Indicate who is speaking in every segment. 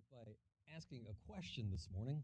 Speaker 1: start by asking a question this morning.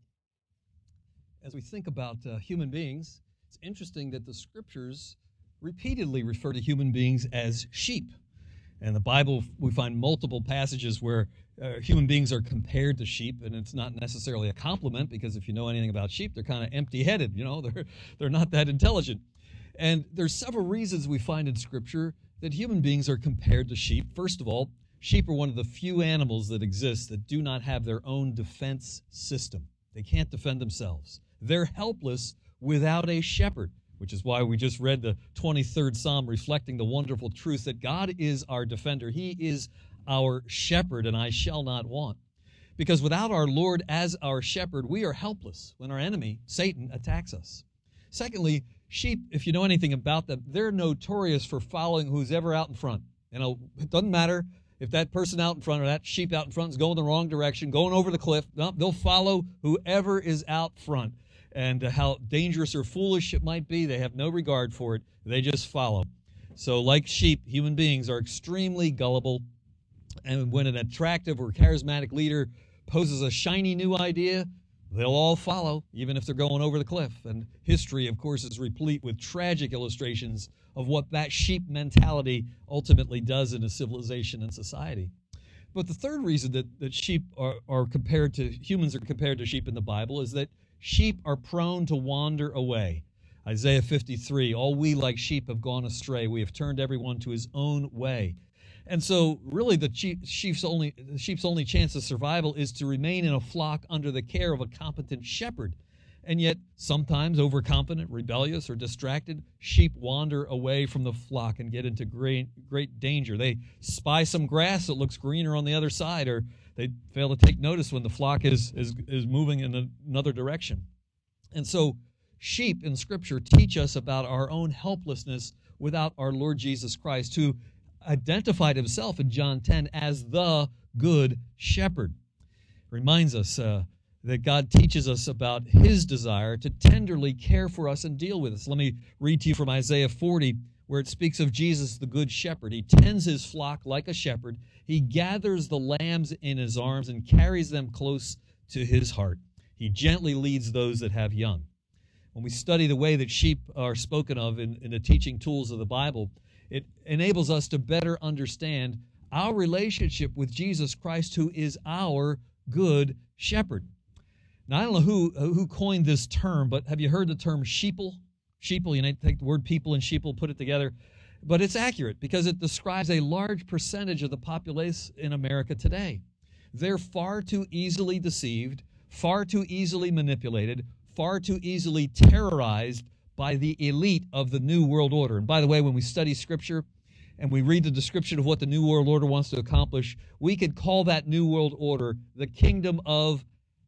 Speaker 1: As we think about human beings, it's interesting that the scriptures repeatedly refer to human beings as sheep. In the Bible, we find multiple passages where human beings are compared to sheep, and it's not necessarily a compliment, because if you know anything about sheep, they're kind of empty-headed, they're not that intelligent. And there's several reasons we find in Scripture that human beings are compared to sheep. First of all, sheep are one of the few animals that exist that do not have their own defense system. They can't defend themselves. They're helpless without a shepherd, which is why we just read the 23rd Psalm reflecting the wonderful truth that God is our defender. He is our shepherd, and I shall not want. Because without our Lord as our shepherd, we are helpless when our enemy, Satan, attacks us. Secondly, sheep, if you know anything about them, they're notorious for following who's ever out in front. It doesn't matter if that person out in front or that sheep out in front is going the wrong direction, going over the cliff. No, they'll follow whoever is out front. And how dangerous or foolish it might be, they have no regard for it. They just follow. So like sheep, human beings are extremely gullible. And when an attractive or charismatic leader poses a shiny new idea, they'll all follow, even if they're going over the cliff. And history, of course, is replete with tragic illustrations of what that sheep mentality ultimately does in a civilization and society. But the third reason that sheep are compared to, humans are compared to sheep in the Bible is that sheep are prone to wander away. Isaiah 53, all we like sheep have gone astray. We have turned everyone to his own way. And so really the sheep's only chance of survival is to remain in a flock under the care of a competent shepherd. And yet sometimes overconfident, rebellious, or distracted, sheep wander away from the flock and get into great danger. They spy some grass that looks greener on the other side, or they fail to take notice when the flock is moving in another direction. And so sheep in Scripture teach us about our own helplessness without our Lord Jesus Christ, who identified himself in John 10 as the good shepherd. Reminds us that God teaches us about his desire to tenderly care for us and deal with us. Let me read to you from Isaiah 40, where it speaks of Jesus, the good shepherd. He tends his flock like a shepherd. He gathers the lambs in his arms and carries them close to his heart. He gently leads those that have young. When we study the way that sheep are spoken of in the teaching tools of the Bible, it enables us to better understand our relationship with Jesus Christ, who is our good shepherd. Now, I don't know who coined this term, but have you heard the term sheeple? Sheeple, you take the word people and sheeple, put it together. But it's accurate because it describes a large percentage of the populace in America today. They're far too easily deceived, far too easily manipulated, far too easily terrorized by the elite of the New World Order. And by the way, when we study Scripture and we read the description of what the New World Order wants to accomplish, we could call that New World Order the kingdom of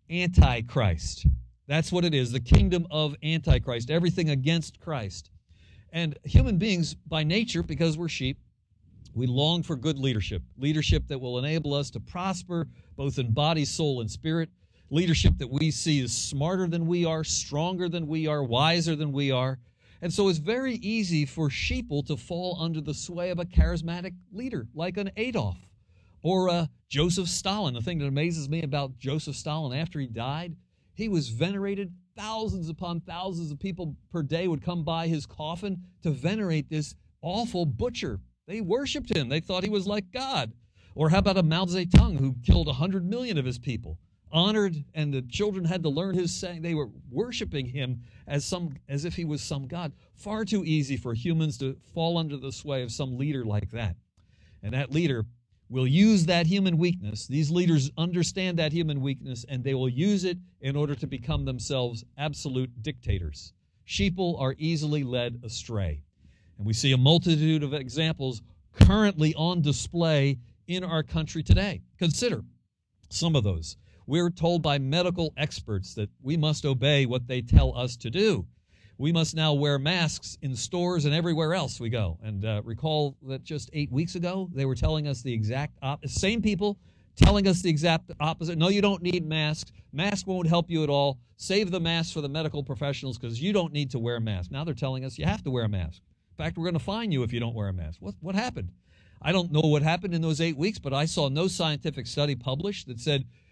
Speaker 1: Antichrist. That's what it is, the kingdom of Antichrist, everything against Christ. And human beings, by nature, because we're sheep, we long for good leadership that will enable us to prosper both in body, soul, and spirit, leadership that we see is smarter than we are, stronger than we are, wiser than we are. And so it's very easy for sheeple to fall under the sway of a charismatic leader like an Adolf or a Joseph Stalin. The thing that amazes me about Joseph Stalin, after he died, he was venerated. Thousands upon thousands of people per day would come by his coffin to venerate this awful butcher. They worshiped him. They thought he was like God. Or how about a Mao Zedong who killed 100 million of his people? Honored, and the children had to learn his saying. They were worshiping him as if he was some god. Far too easy for humans to fall under the sway of some leader like that. And that leader will use that human weakness. These leaders understand that human weakness, and they will use it in order to become themselves absolute dictators. Sheeple are easily led astray. And we see a multitude of examples currently on display in our country today. Consider some of those. We're told by medical experts that we must obey what they tell us to do. We must now wear masks in stores and everywhere else we go. And recall that just 8 weeks ago, they were telling us the exact opposite. Same people telling us the exact opposite. No, you don't need masks. Masks won't help you at all. Save the masks for the medical professionals because you don't need to wear a mask. Now they're telling us you have to wear a mask. In fact, we're going to fine you if you don't wear a mask. What happened? I don't know what happened in those 8 weeks, but I saw no scientific study published that said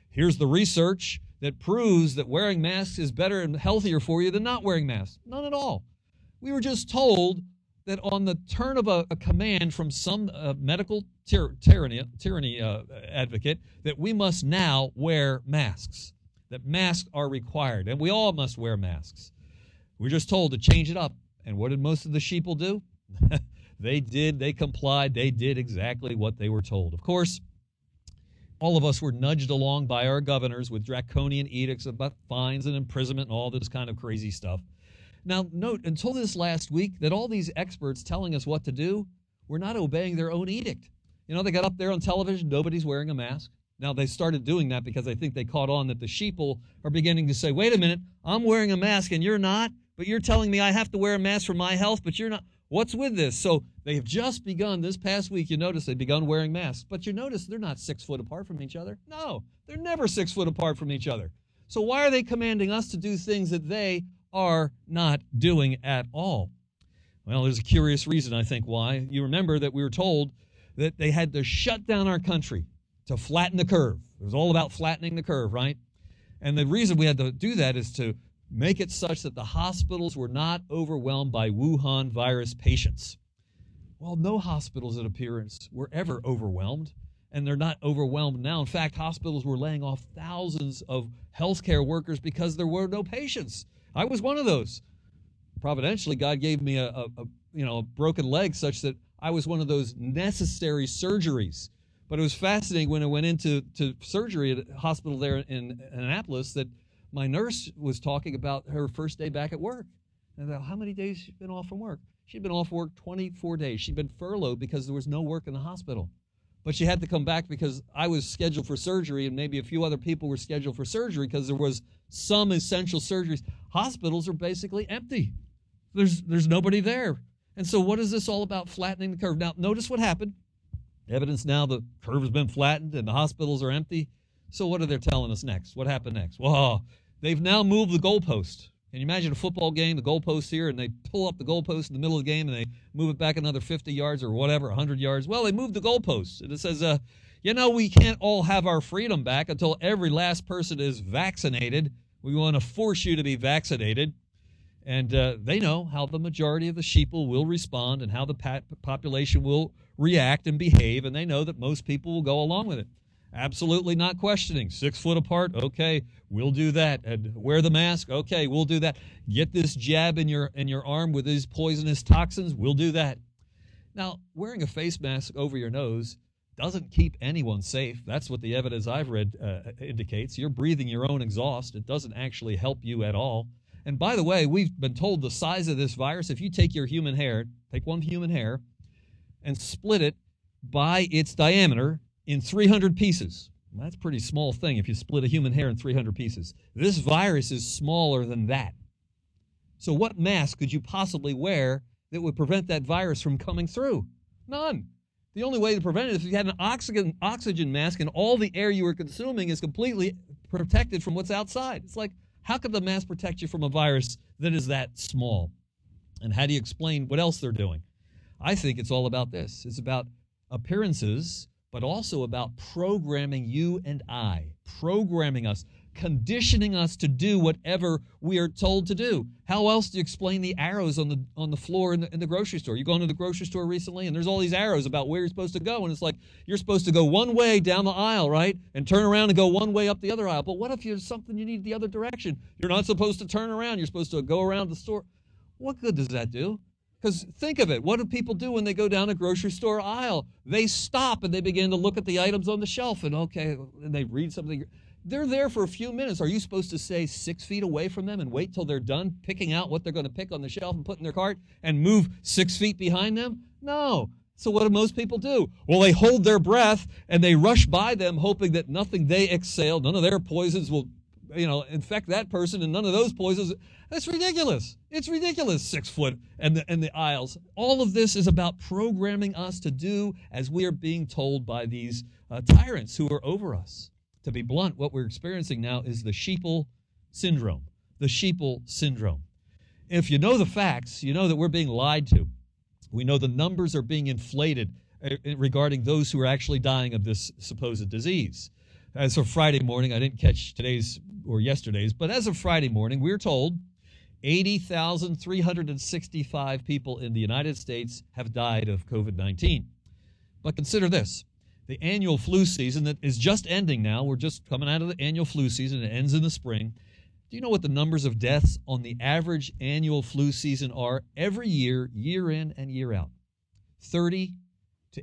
Speaker 1: Here's the research that proves that wearing masks is better and healthier for you than not wearing masks. None at all. We were just told that on the turn of a command from some medical tyranny advocate that we must now wear masks, that masks are required, and we all must wear masks. We're just told to change it up. And what did most of the sheeple do? They complied, they did exactly what they were told. Of course, all of us were nudged along by our governors with draconian edicts about fines and imprisonment and all this kind of crazy stuff. Now, note, until this last week, that all these experts telling us what to do were not obeying their own edict. You know, they got up there on television, nobody's wearing a mask. Now, they started doing that because I think they caught on that the sheeple are beginning to say, wait a minute, I'm wearing a mask and you're not, but you're telling me I have to wear a mask for my health, but you're not. What's with this? So they have just begun, this past week, you notice they've begun wearing masks. But you notice they're not 6 foot apart from each other. No, they're never 6 foot apart from each other. So why are they commanding us to do things that they are not doing at all? Well, there's a curious reason, I think, why. You remember that we were told that they had to shut down our country to flatten the curve. It was all about flattening the curve, right? And the reason we had to do that is to make it such that the hospitals were not overwhelmed by Wuhan virus patients. Well, no hospitals, it appears, were ever overwhelmed, and they're not overwhelmed now. In fact, hospitals were laying off thousands of healthcare workers because there were no patients. I was one of those. Providentially, God gave me a broken leg such that I was one of those necessary surgeries. But it was fascinating when I went into surgery at a hospital there in Annapolis that my nurse was talking about her first day back at work. And I thought, how many days she'd been off from work? She'd been off work 24 days. She'd been furloughed because there was no work in the hospital. But she had to come back because I was scheduled for surgery and maybe a few other people were scheduled for surgery because there was some essential surgeries. Hospitals are basically empty. There's nobody there. And so what is this all about, flattening the curve? Now, notice what happened. Evidence now the curve has been flattened and the hospitals are empty. So what are they telling us next? What happened next? Well, they've now moved the goalpost. Can you imagine a football game, the goalpost here, and they pull up the goalpost in the middle of the game and they move it back another 50 yards or whatever, 100 yards? Well, they moved the goalpost. And it says, we can't all have our freedom back until every last person is vaccinated. We want to force you to be vaccinated. And they know how the majority of the sheeple will respond and how the population will react and behave, and they know that most people will go along with it. Absolutely not questioning. 6 foot apart, okay, we'll do that. And wear the mask, okay, we'll do that. Get this jab in your arm with these poisonous toxins, we'll do that. Now, wearing a face mask over your nose doesn't keep anyone safe. That's what the evidence I've read indicates. You're breathing your own exhaust. It doesn't actually help you at all. And by the way, we've been told the size of this virus, if you take your human hair, take one human hair, and split it by its diameter in 300 pieces. That's a pretty small thing if you split a human hair in 300 pieces. This virus is smaller than that. So what mask could you possibly wear that would prevent that virus from coming through? None. The only way to prevent it is if you had an oxygen mask and all the air you were consuming is completely protected from what's outside. It's like, how could the mask protect you from a virus that is that small? And how do you explain what else they're doing? I think it's all about this. It's about appearances, but also about programming you and I, programming us, conditioning us to do whatever we are told to do. How else do you explain the arrows on the floor in the grocery store? You've gone to the grocery store recently, and there's all these arrows about where you're supposed to go, and it's like you're supposed to go one way down the aisle, right, and turn around and go one way up the other aisle. But what if there's something you need the other direction? You're not supposed to turn around. You're supposed to go around the store. What good does that do? Because think of it. What do people do when they go down a grocery store aisle? They stop and they begin to look at the items on the shelf and they read something. They're there for a few minutes. Are you supposed to stay 6 feet away from them and wait till they're done picking out what they're going to pick on the shelf and put in their cart and move 6 feet behind them? No. So what do most people do? Well, they hold their breath and they rush by them hoping that nothing they exhale, none of their poisons will infect that person, and none of those poisons. That's ridiculous. It's ridiculous. 6 foot and the aisles. All of this is about programming us to do as we are being told by these tyrants who are over us. To be blunt, what we're experiencing now is the sheeple syndrome. The sheeple syndrome. If you know the facts, you know that we're being lied to. We know the numbers are being inflated regarding those who are actually dying of this supposed disease. as of Friday morning, I didn't catch today's or yesterday's, but as of Friday morning, we're told 80,365 people in the United States have died of COVID-19. But consider this. The annual flu season that is just ending now, we're just coming out of the annual flu season, it ends in the spring. Do you know what the numbers of deaths on the average annual flu season are every year, year in and year out? 30 to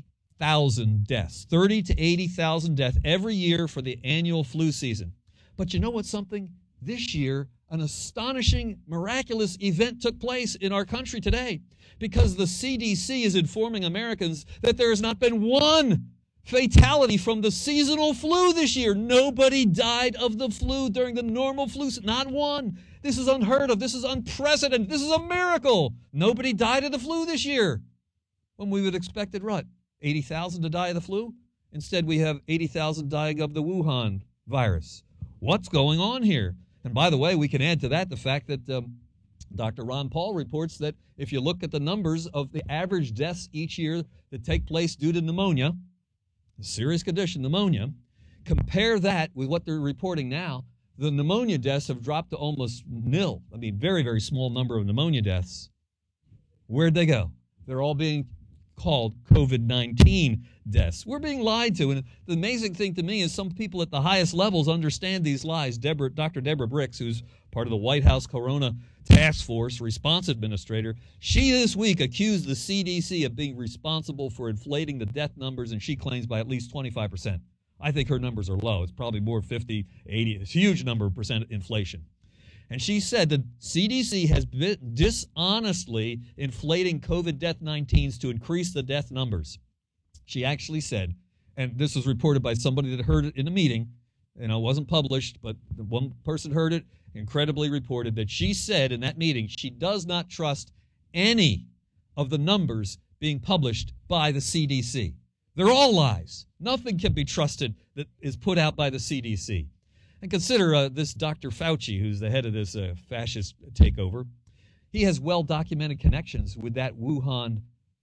Speaker 1: 80,000 deaths. 30 to 80,000 deaths every year for the annual flu season. But you know what something? This year, an astonishing, miraculous event took place in our country today because the CDC is informing Americans that there has not been one fatality from the seasonal flu this year. Nobody died of the flu during the normal flu season. Not one. This is unheard of. This is unprecedented. This is a miracle. Nobody died of the flu this year. When we would expect it, what? 80,000 to die of the flu? Instead, we have 80,000 dying of the Wuhan virus. What's going on here? And by the way, we can add to that the fact that Dr. Ron Paul reports that if you look at the numbers of the average deaths each year that take place due to pneumonia, a serious condition, pneumonia, compare that with what they're reporting now, the pneumonia deaths have dropped to almost nil. I mean, very, very small number of pneumonia deaths. Where'd they go? They're all being called COVID-19 deaths. We're being lied to, and the amazing thing to me is some people at the highest levels understand these lies. Dr. Deborah Birx, who's part of the White House Corona Task Force response administrator, she this week accused the CDC of being responsible for inflating the death numbers, and she claims by at least 25%. I think her numbers are low. It's probably more 50, 80, it's a huge number of percent inflation. And she said the CDC has been dishonestly inflating COVID death-19s to increase the death numbers. She actually said, and this was reported by somebody that heard it in a meeting, and it wasn't published, but one person heard it, incredibly reported, that she said in that meeting she does not trust any of the numbers being published by the CDC. They're all lies. Nothing can be trusted that is put out by the CDC. And consider this Dr. Fauci, who's the head of this fascist takeover. He has well-documented connections with that Wuhan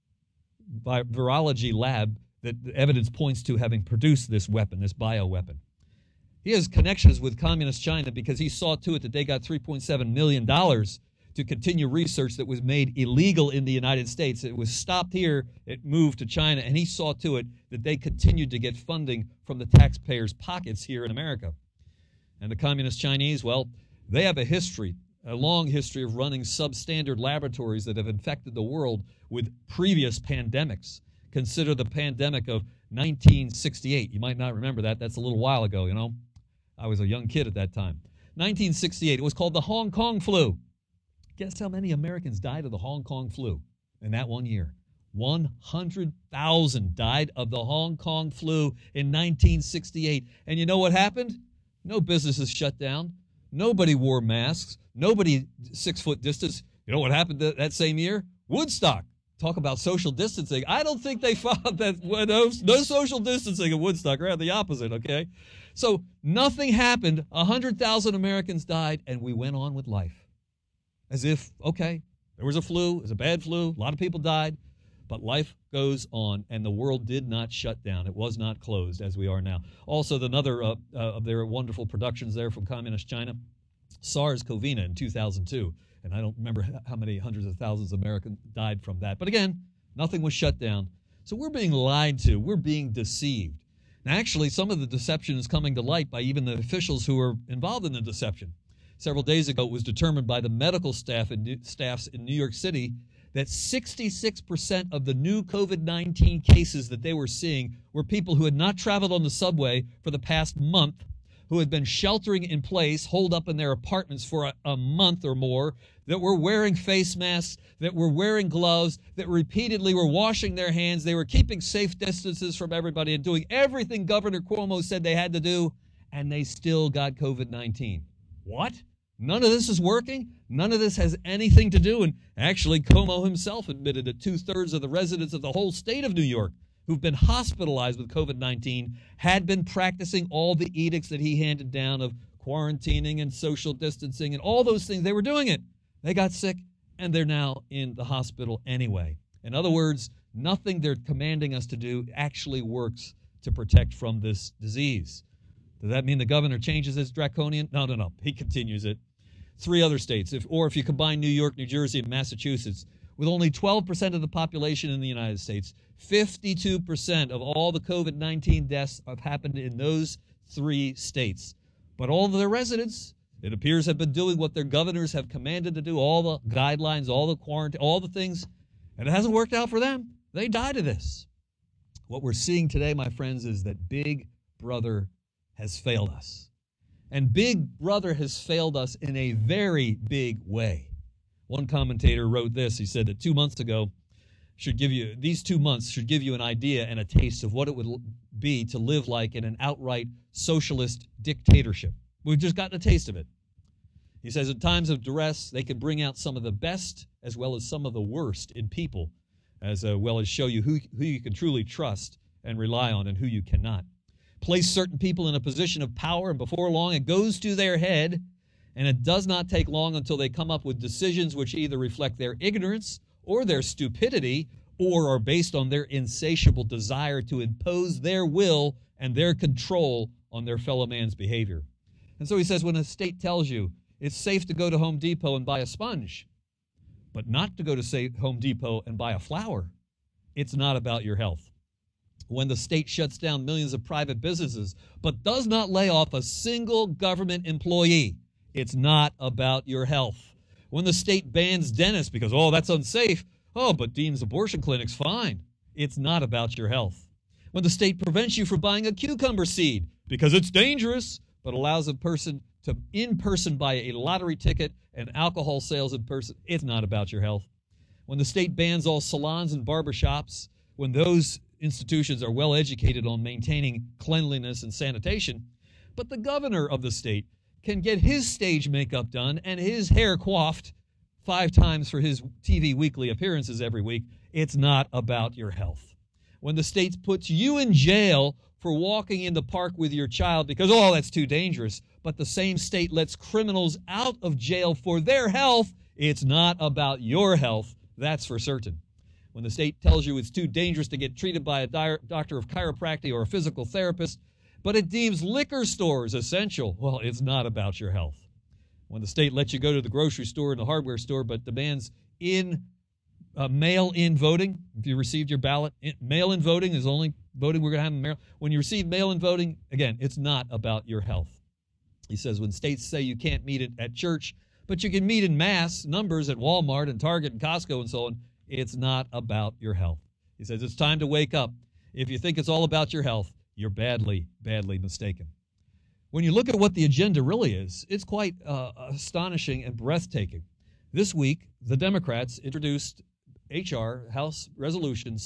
Speaker 1: virology lab that the evidence points to having produced this weapon, this bioweapon. He has connections with Communist China because he saw to it that they got $3.7 million to continue research that was made illegal in the United States. It was stopped here, it moved to China, and he saw to it that they continued to get funding from the taxpayers' pockets here in America. And the Communist Chinese, well, they have a history, a long history of running substandard laboratories that have infected the world with previous pandemics. Consider the pandemic of 1968. You might not remember that. That's a little while ago, you know. I was a young kid at that time. 1968, it was called the Hong Kong flu. Guess how many Americans died of the Hong Kong flu in that one year? 100,000 died of the Hong Kong flu in 1968. And you know what happened? No businesses shut down. Nobody wore masks. Nobody 6-foot distance. You know what happened that same year? Woodstock. Talk about social distancing. I don't think they found that no social distancing at Woodstock. Rather the opposite, okay? So nothing happened. 100,000 Americans died, and we went on with life. As if, okay, there was a flu. It was a bad flu. A lot of people died. But life goes on, and the world did not shut down. It was not closed as we are now. Also, another of their wonderful productions there from Communist China, SARS-CoV in 2002. And I don't remember how many hundreds of thousands of Americans died from that. But again, nothing was shut down. So we're being lied to. We're being deceived. Now, actually, some of the deception is coming to light by even the officials who are involved in the deception. Several days ago, it was determined by the medical staffs in New York City that 66% of the new COVID-19 cases that they were seeing were people who had not traveled on the subway for the past month, who had been sheltering in place, holed up in their apartments for a month or more, that were wearing face masks, that were wearing gloves, that repeatedly were washing their hands, they were keeping safe distances from everybody and doing everything Governor Cuomo said they had to do, and they still got COVID-19. What? None of this is working? None of this has anything to do. And actually, Cuomo himself admitted that 2/3 of the residents of the whole state of New York who've been hospitalized with COVID-19 had been practicing all the edicts that he handed down of quarantining and social distancing and all those things. They were doing it. They got sick, and they're now in the hospital anyway. In other words, nothing they're commanding us to do actually works to protect from this disease. Does that mean the governor changes his draconian? No. He continues it. 3 other states, if you combine New York, New Jersey, and Massachusetts, with only 12% of the population in the United States, 52% of all the COVID-19 deaths have happened in those 3 states. But all of their residents, it appears, have been doing what their governors have commanded to do, all the guidelines, all the quarantine, all the things, and it hasn't worked out for them. They died of this. What we're seeing today, my friends, is that Big Brother has failed us. And Big Brother has failed us in a very big way. One commentator wrote this. He said that 2 months ago these 2 months should give you an idea and a taste of what it would be to live like in an outright socialist dictatorship. We've just gotten a taste of it. He says in times of duress, they can bring out some of the best as well as some of the worst in people, as well as show you who you can truly trust and rely on and who you cannot. Place certain people in a position of power, and before long it goes to their head, and it does not take long until they come up with decisions which either reflect their ignorance or their stupidity, or are based on their insatiable desire to impose their will and their control on their fellow man's behavior. And so he says, when a state tells you it's safe to go to Home Depot and buy a sponge, but not to go to, say, Home Depot and buy a flower, it's not about your health. When the state shuts down millions of private businesses, but does not lay off a single government employee, it's not about your health. When the state bans dentists because, that's unsafe, but deems abortion clinics fine, it's not about your health. When the state prevents you from buying a cucumber seed because it's dangerous, but allows a person to in person buy a lottery ticket and alcohol sales in person, it's not about your health. When the state bans all salons and barbershops, when those institutions are well educated on maintaining cleanliness and sanitation, but the governor of the state can get his stage makeup done and his hair coiffed 5 times for his TV weekly appearances every week, it's not about your health. When the state puts you in jail for walking in the park with your child because, that's too dangerous, but the same state lets criminals out of jail for their health, it's not about your health, that's for certain. When the state tells you it's too dangerous to get treated by a doctor of chiropractic or a physical therapist, but it deems liquor stores essential, it's not about your health. When the state lets you go to the grocery store and the hardware store, but demands mail-in voting, if you received your ballot, mail-in voting is the only voting we're going to have in Maryland. When you receive mail-in voting, again, it's not about your health. He says when states say you can't meet it at church, but you can meet in mass numbers at Walmart and Target and Costco and so on, it's not about your health. He says it's time to wake up. If you think it's all about your health, you're badly, badly mistaken. When you look at what the agenda really is, it's quite astonishing and breathtaking. This week, the Democrats introduced H.R. House Resolution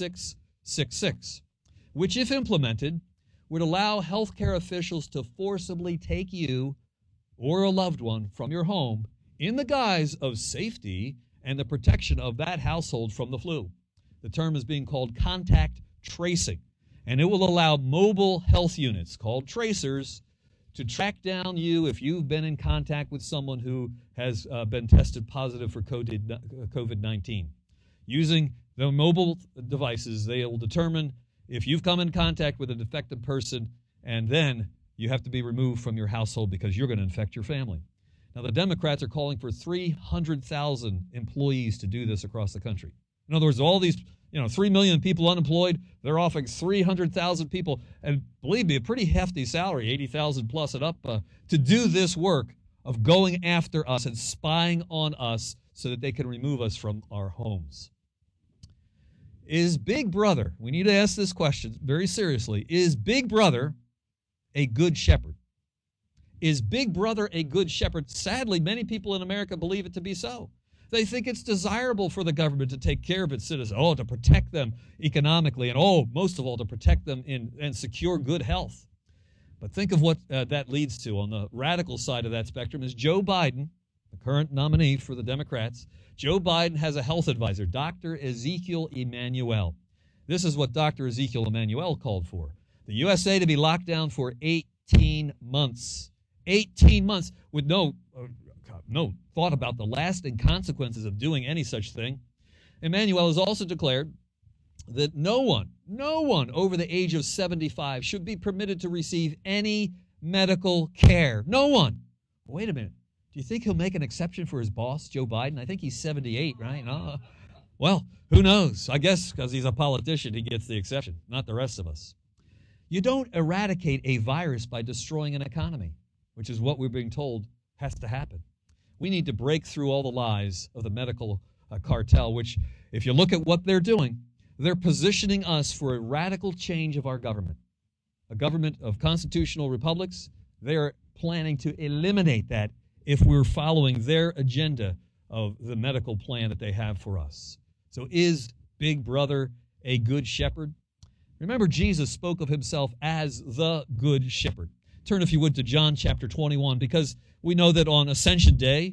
Speaker 1: 6666, which, if implemented, would allow healthcare officials to forcibly take you or a loved one from your home in the guise of safety and the protection of that household from the flu. The term is being called contact tracing, and it will allow mobile health units called tracers to track down you if you've been in contact with someone who has been tested positive for COVID-19. Using the mobile devices, they will determine if you've come in contact with an infected person, and then you have to be removed from your household because you're going to infect your family. Now, the Democrats are calling for 300,000 employees to do this across the country. In other words, all these 3 million people unemployed, they're offering 300,000 people, and believe me, a pretty hefty salary, 80,000 plus and up, to do this work of going after us and spying on us so that they can remove us from our homes. Is Big Brother, we need to ask this question very seriously, is Big Brother a good shepherd? Is Big Brother a good shepherd? Sadly, many people in America believe it to be so. They think it's desirable for the government to take care of its citizens, to protect them economically, and most of all, to protect them and secure good health. But think of what that leads to. On the radical side of that spectrum is Joe Biden, the current nominee for the Democrats. Joe Biden has a health advisor, Dr. Ezekiel Emanuel. This is what Dr. Ezekiel Emanuel called for. The USA to be locked down for 18 months. 18 months with no thought about the lasting consequences of doing any such thing. Emanuel has also declared that no one over the age of 75 should be permitted to receive any medical care. No one. Wait a minute. Do you think he'll make an exception for his boss, Joe Biden? I think he's 78, right? No. Well, who knows? I guess because he's a politician, he gets the exception, not the rest of us. You don't eradicate a virus by destroying an economy, which is what we're being told has to happen. We need to break through all the lies of the medical cartel, which, if you look at what they're doing, they're positioning us for a radical change of our government. A government of constitutional republics, they're planning to eliminate that if we're following their agenda of the medical plan that they have for us. So is Big Brother a good shepherd? Remember, Jesus spoke of himself as the good shepherd. Turn, if you would, to John chapter 21, because we know that on Ascension Day,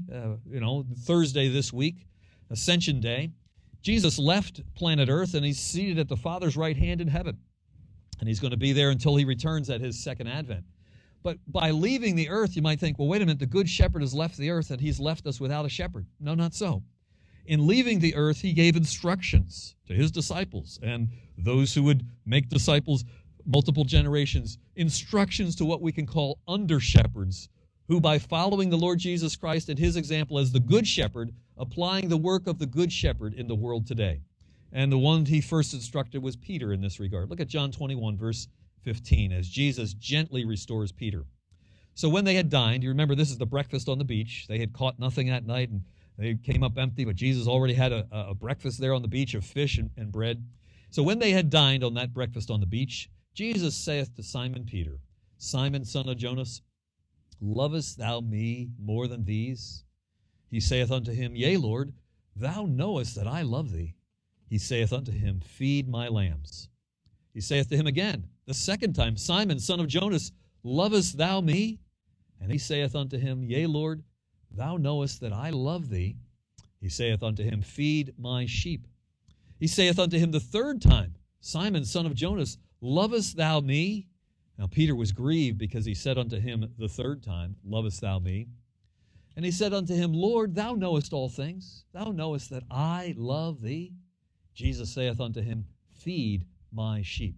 Speaker 1: Thursday this week, Ascension Day, Jesus left planet Earth and he's seated at the Father's right hand in heaven. And he's going to be there until he returns at his second advent. But by leaving the earth, you might think, well, wait a minute, the good shepherd has left the earth and he's left us without a shepherd. No, not so. In leaving the earth, he gave instructions to his disciples and those who would make disciples multiple generations, instructions to what we can call under-shepherds, who by following the Lord Jesus Christ and his example as the good shepherd, applying the work of the good shepherd in the world today. And the one he first instructed was Peter in this regard. Look at John 21, verse 15, as Jesus gently restores Peter. So when they had dined, you remember this is the breakfast on the beach. They had caught nothing that night, and they came up empty, but Jesus already had a breakfast there on the beach of fish and bread. So when they had dined on that breakfast on the beach, Jesus saith to Simon Peter, Simon, son of Jonas, lovest thou me more than these? He saith unto him, Yea, Lord, thou knowest that I love thee. He saith unto him, Feed my lambs. He saith to him again, the second time, Simon, son of Jonas, lovest thou me? And he saith unto him, Yea, Lord, thou knowest that I love thee. He saith unto him, Feed my sheep. He saith unto him the third time, Simon, son of Jonas, lovest thou me? Now Peter was grieved because he said unto him the third time, Lovest thou me? And he said unto him, Lord, thou knowest all things. Thou knowest that I love thee. Jesus saith unto him, Feed my sheep.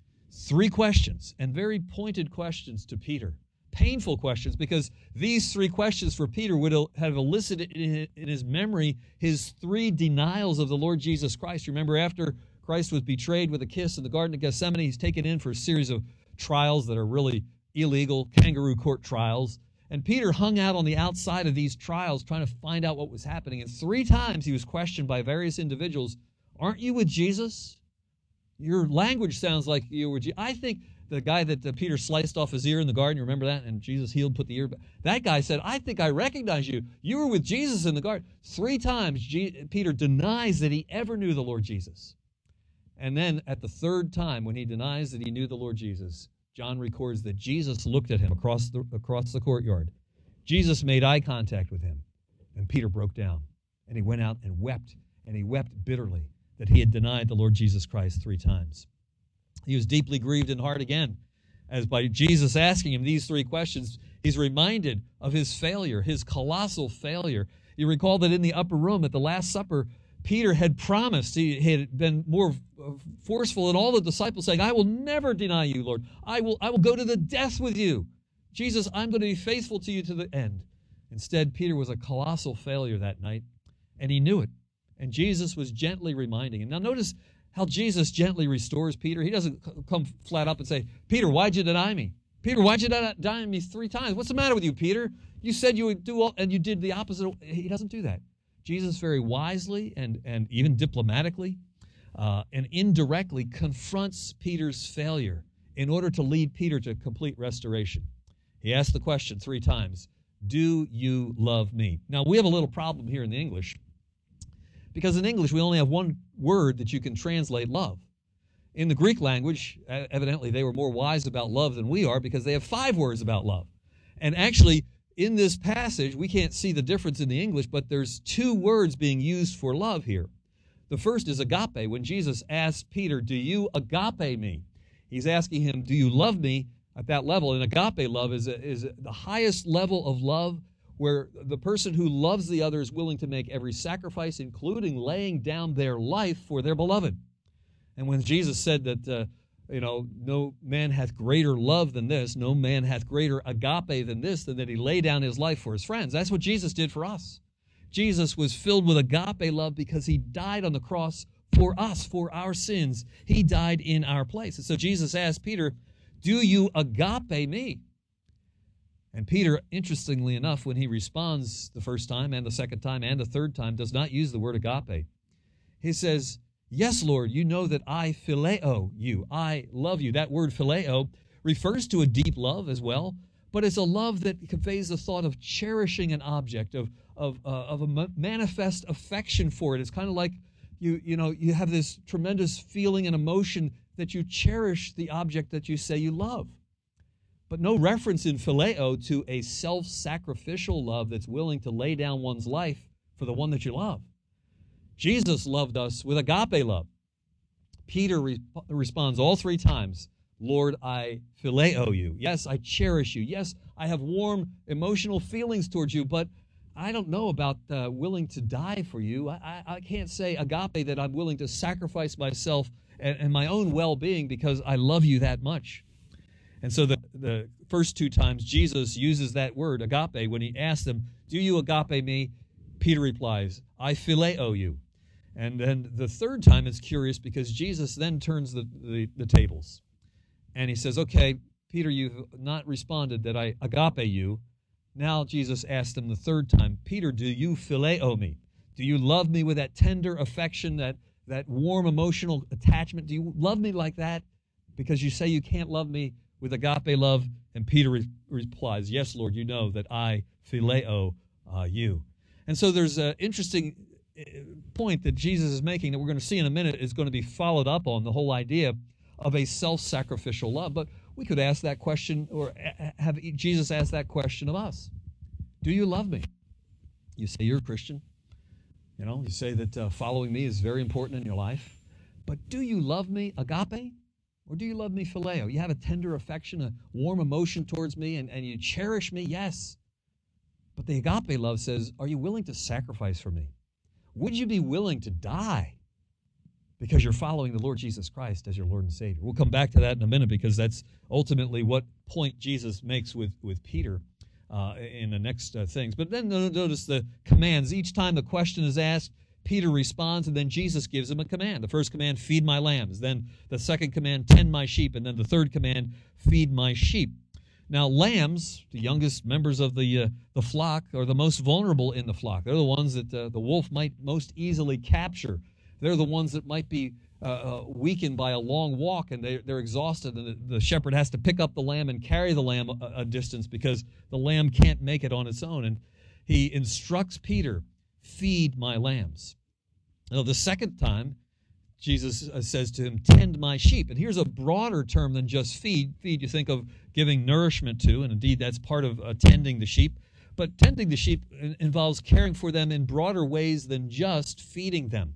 Speaker 1: 3 questions, and very pointed questions to Peter. Painful questions, because these 3 questions for Peter would have elicited in his memory his 3 denials of the Lord Jesus Christ. Remember, after Christ was betrayed with a kiss in the Garden of Gethsemane, he's taken in for a series of trials that are really illegal, kangaroo court trials. And Peter hung out on the outside of these trials trying to find out what was happening. And 3 times he was questioned by various individuals, Aren't you with Jesus? Your language sounds like you were Jesus. I think the guy that Peter sliced off his ear in the garden, you remember that? And Jesus healed, put the ear back. That guy said, I think I recognize you. You were with Jesus in the garden. 3 times Peter denies that he ever knew the Lord Jesus. And then at the 3rd time, when he denies that he knew the Lord Jesus, John records that Jesus looked at him across the courtyard. Jesus made eye contact with him, and Peter broke down. And he went out and he wept bitterly that he had denied the Lord Jesus Christ 3 times. He was deeply grieved in heart again, as by Jesus asking him these 3 questions, he's reminded of his failure, his colossal failure. You recall that in the upper room at the Last Supper, Peter had promised, he had been more forceful than all the disciples, saying, I will never deny you, Lord. I will go to the death with you. Jesus, I'm going to be faithful to you to the end. Instead, Peter was a colossal failure that night, and he knew it. And Jesus was gently reminding him. Now notice how Jesus gently restores Peter. He doesn't come flat up and say, Peter, why'd you deny me? Peter, why'd you deny me 3 times? What's the matter with you, Peter? You said you would do all, and you did the opposite. He doesn't do that. Jesus very wisely and even diplomatically and indirectly confronts Peter's failure in order to lead Peter to complete restoration. He asked the question 3 times, do you love me? Now, we have a little problem here in the English, because in English we only have 1 word that you can translate love. In the Greek language, evidently they were more wise about love than we are, because they have 5 words about love. And actually, in this passage, we can't see the difference in the English, but there's 2 words being used for love here. The first is agape. When Jesus asked Peter, do you agape me? He's asking him, do you love me at that level? And agape love is the highest level of love, where the person who loves the other is willing to make every sacrifice, including laying down their life for their beloved. And when Jesus said that, no man hath greater love than this, no man hath greater agape than this, than that he lay down his life for his friends. That's what Jesus did for us. Jesus was filled with agape love because he died on the cross for us, for our sins. He died in our place. And so Jesus asked Peter, do you agape me? And Peter, interestingly enough, when he responds the first time and the second time and the third time, does not use the word agape. He says, yes, Lord, you know that I phileo you. I love you. That word phileo refers to a deep love as well, but it's a love that conveys the thought of cherishing an object, of a manifest affection for it. It's kind of like you have this tremendous feeling and emotion that you cherish the object that you say you love. But no reference in phileo to a self-sacrificial love that's willing to lay down one's life for the one that you love. Jesus loved us with agape love. Peter responds all three times, Lord, I phileo you. Yes, I cherish you. Yes, I have warm emotional feelings towards you, but I don't know about willing to die for you. I can't say agape that I'm willing to sacrifice myself and my own well-being because I love you that much. And so the first two times Jesus uses that word, agape, when he asks them, do you agape me? Peter replies, I phileo you. And then the third time it's curious because Jesus then turns the tables. And he says, okay, Peter, you've not responded that I agape you. Now Jesus asked him the third time, Peter, do you phileo me? Do you love me with that tender affection, that warm emotional attachment? Do you love me like that? Because you say you can't love me with agape love. And Peter replies, yes, Lord, you know that I phileo you. And so there's an interesting point that Jesus is making that we're going to see in a minute is going to be followed up on, the whole idea of a self-sacrificial love. But we could ask that question, or have Jesus ask that question of us. Do you love me? You say you're a Christian. You say that following me is very important in your life. But do you love me agape? Or do you love me phileo? You have a tender affection, a warm emotion towards me, and you cherish me? Yes. But the agape love says, are you willing to sacrifice for me? Would you be willing to die because you're following the Lord Jesus Christ as your Lord and Savior? We'll come back to that in a minute because that's ultimately what point Jesus makes with Peter in the next things. But then notice the commands. Each time the question is asked, Peter responds, and then Jesus gives him a command. The first command, feed my lambs. Then the second command, tend my sheep. And then the third command, feed my sheep. Now, lambs, the youngest members of the flock, are the most vulnerable in the flock. They're the ones that the wolf might most easily capture. They're the ones that might be weakened by a long walk, and they're exhausted, and the shepherd has to pick up the lamb and carry the lamb a distance because the lamb can't make it on its own. And he instructs Peter, feed my lambs. Now, the second time, Jesus says to him, tend my sheep. And here's a broader term than just feed. Feed, you think of giving nourishment to, and indeed that's part of tending the sheep. But tending the sheep involves caring for them in broader ways than just feeding them.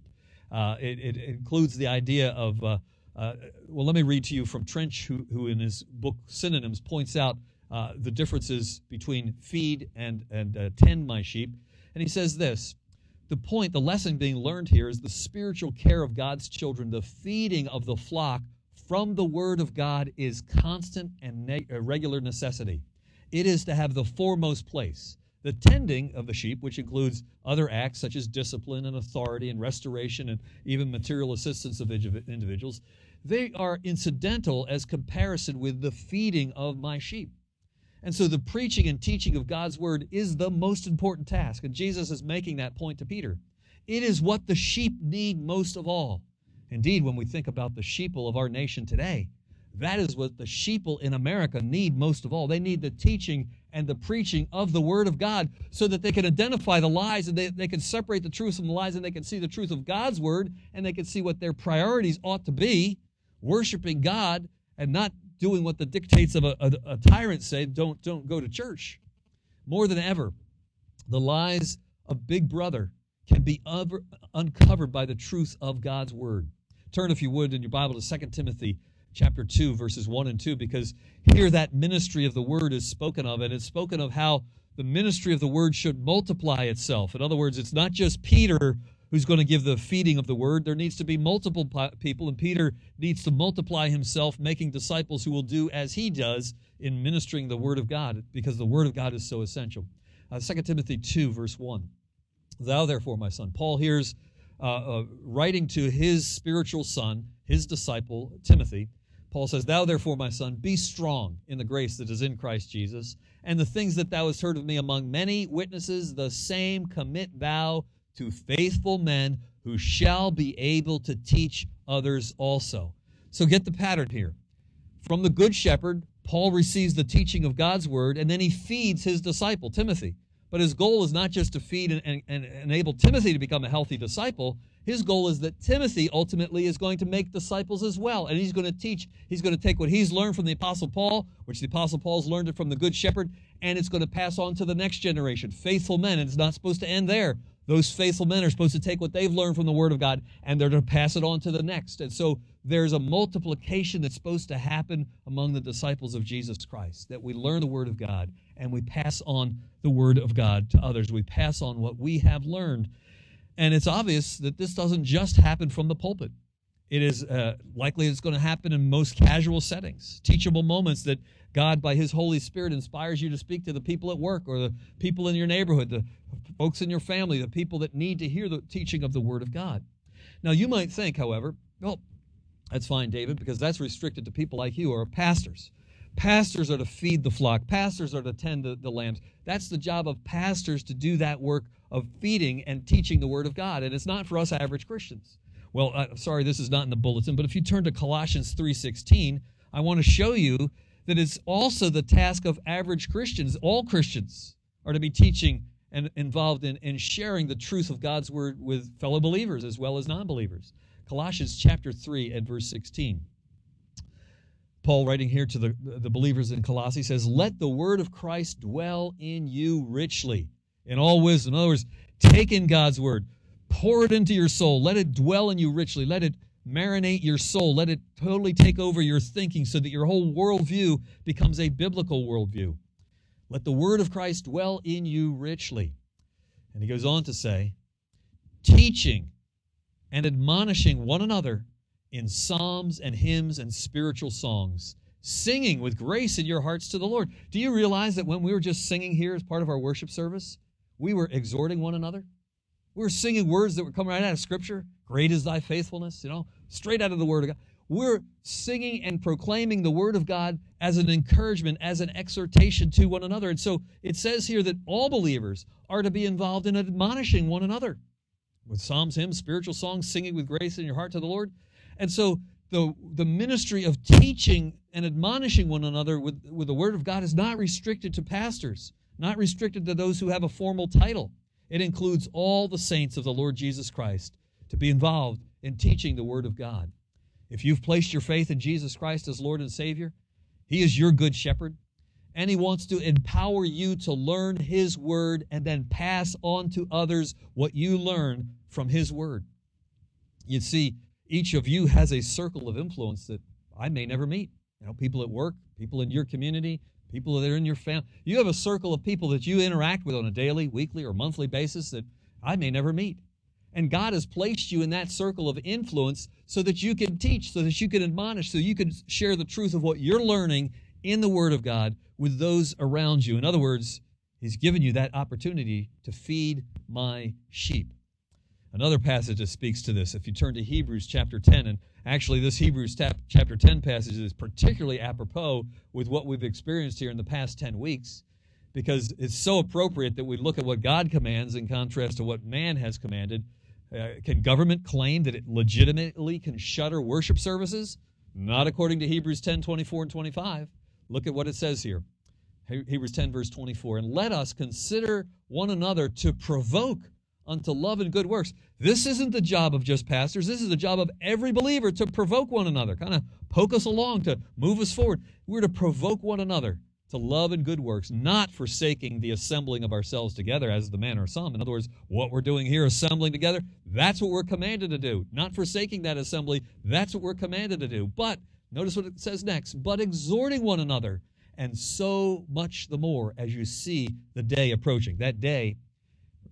Speaker 1: It includes the idea of, well, let me read to you from Trench, who in his book Synonyms points out the differences between feed and tend my sheep. And he says this, the lesson being learned here is the spiritual care of God's children, the feeding of the flock from the Word of God is constant and regular necessity. It is to have the foremost place. The tending of the sheep, which includes other acts such as discipline and authority and restoration and even material assistance of individuals, they are incidental as comparison with the feeding of my sheep. And so the preaching and teaching of God's Word is the most important task. And Jesus is making that point to Peter. It is what the sheep need most of all. Indeed, when we think about the sheeple of our nation today, that is what the sheeple in America need most of all. They need the teaching and the preaching of the Word of God so that they can identify the lies and they can separate the truth from the lies and they can see the truth of God's Word and they can see what their priorities ought to be, worshiping God and not doing what the dictates of a tyrant say, don't go to church. More than ever, the lies of Big Brother can be uncovered by the truth of God's Word. Turn, if you would, in your Bible to 2 Timothy chapter 2, verses 1 and 2, because here that ministry of the Word is spoken of, and it's spoken of how the ministry of the Word should multiply itself. In other words, it's not just Peter who's going to give the feeding of the word. There needs to be multiple people, and Peter needs to multiply himself, making disciples who will do as he does in ministering the word of God, because the word of God is so essential. 2 Timothy 2, verse 1. Thou therefore, my son. Paul here's writing to his spiritual son, his disciple, Timothy. Paul says, Thou therefore, my son, be strong in the grace that is in Christ Jesus, and the things that thou hast heard of me among many witnesses, the same commit thou to faithful men who shall be able to teach others also. So get the pattern here. From the Good Shepherd, Paul receives the teaching of God's word, and then he feeds his disciple, Timothy. But his goal is not just to feed and enable Timothy to become a healthy disciple. His goal is that Timothy ultimately is going to make disciples as well. And he's going to teach, he's going to take what he's learned from the Apostle Paul, which the Apostle Paul's learned it from the Good Shepherd, and it's going to pass on to the next generation, faithful men. And it's not supposed to end there. Those faithful men are supposed to take what they've learned from the Word of God, and they're going to pass it on to the next. And so there's a multiplication that's supposed to happen among the disciples of Jesus Christ, that we learn the Word of God, and we pass on the Word of God to others. We pass on what we have learned. And it's obvious that this doesn't just happen from the pulpit. It is likely it's going to happen in most casual settings, teachable moments that God, by His Holy Spirit, inspires you to speak to the people at work or the people in your neighborhood, the folks in your family, the people that need to hear the teaching of the Word of God. Now, you might think, however, well, that's fine, David, because that's restricted to people like you or pastors. Pastors are to feed the flock. Pastors are to tend the lambs. That's the job of pastors, to do that work of feeding and teaching the Word of God, and it's not for us average Christians. Well, sorry, this is not in the bulletin, but if you turn to Colossians 3:16, I want to show you that it's also the task of average Christians. All Christians are to be teaching and involved in sharing the truth of God's Word with fellow believers as well as non-believers. Colossians chapter 3 and verse 16. Paul, writing here to the believers in Colossae, says, Let the word of Christ dwell in you richly, in all wisdom. In other words, take in God's word, pour it into your soul, let it dwell in you richly, let it marinate your soul, let it totally take over your thinking so that your whole worldview becomes a biblical worldview. Let the word of Christ dwell in you richly. And he goes on to say, teaching and admonishing one another in psalms and hymns and spiritual songs, singing with grace in your hearts to the Lord. Do you realize that when we were just singing here as part of our worship service, we were exhorting one another? We were singing words that were coming right out of Scripture. Great is thy faithfulness, straight out of the Word of God. We're singing and proclaiming the Word of God as an encouragement, as an exhortation to one another. And so it says here that all believers are to be involved in admonishing one another with psalms, hymns, spiritual songs, singing with grace in your heart to the Lord. And so the ministry of teaching and admonishing one another with the Word of God is not restricted to pastors, not restricted to those who have a formal title. It includes all the saints of the Lord Jesus Christ to be involved in teaching the Word of God. If you've placed your faith in Jesus Christ as Lord and Savior, He is your good shepherd, and He wants to empower you to learn His Word and then pass on to others what you learn from His Word. You see, each of you has a circle of influence that I may never meet. People at work, people in your community, people that are in your family. You have a circle of people that you interact with on a daily, weekly, or monthly basis that I may never meet. And God has placed you in that circle of influence so that you can teach, so that you can admonish, so you can share the truth of what you're learning in the Word of God with those around you. In other words, He's given you that opportunity to feed my sheep. Another passage that speaks to this, if you turn to Hebrews chapter 10, and actually this Hebrews chapter 10 passage is particularly apropos with what we've experienced here in the past 10 weeks, because it's so appropriate that we look at what God commands in contrast to what man has commanded. Can government claim that it legitimately can shutter worship services? Not according to Hebrews 10, 24 and 25. Look at what it says here. Hebrews 10, verse 24. And let us consider one another to provoke unto love and good works. This isn't the job of just pastors. This is the job of every believer, to provoke one another, kind of poke us along, to move us forward. We're to provoke one another to love and good works, not forsaking the assembling of ourselves together, as the manner of some. In other words, what we're doing here, assembling together, that's what we're commanded to do. Not forsaking that assembly, that's what we're commanded to do. But, notice what it says next, but exhorting one another, and so much the more as you see the day approaching. That day